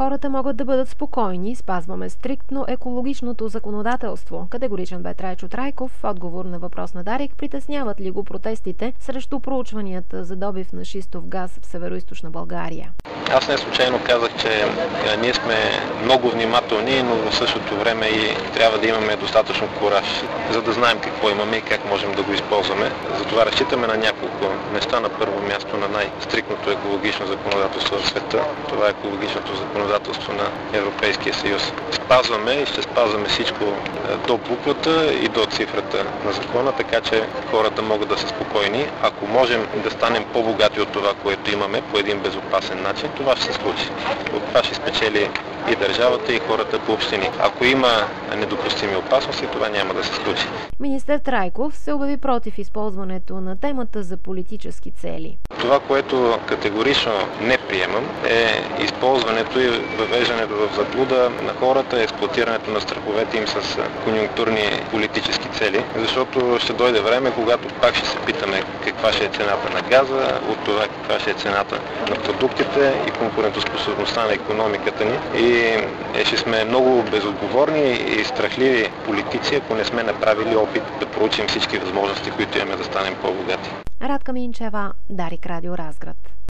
Хората могат да бъдат спокойни, спазваме стриктно екологичното законодателство. Категоричен бе Трайчо Трайков в отговор на въпрос на Дарик, притесняват ли го протестите срещу проучванията за добив на шистов газ в североизточна България. Аз не случайно казах, че ние сме много внимателни, но в същото време и трябва да имаме достатъчно кураж, за да знаем какво имаме и как можем да го използваме. Затова разчитаме на няколко неща. На първо място на най-стриктното екологично законодателство в света. Това е екологичното законодателство на Европейския съюз. Спазваме и ще спазваме всичко до буквата и до цифрата на закона, така че хората могат да са спокойни. Ако можем да станем по-богати от това, което имаме по един безопасен начин, това ще се случи. От това ще спечели и държавата, и хората по общини. Ако има недопустими опасности, това няма да се случи. Министър Трайков се обяви против използването на темата за политически цели. Това, което категорично не приемам, е използването и въвеждането в заблуда на хората, експлоатирането на страховете им с конюнктурни политически цели, защото ще дойде време, когато пак ще се питаме каква ще е цената на газа, от това каква ще е цената на продуктите и конкурентоспособността на икономиката ни. И ще сме много безотговорни и страхливи политици, ако не сме направили опит да проучим всички възможности, които имаме да станем по-богати. Радка Минчева, Дарик Радио Разград.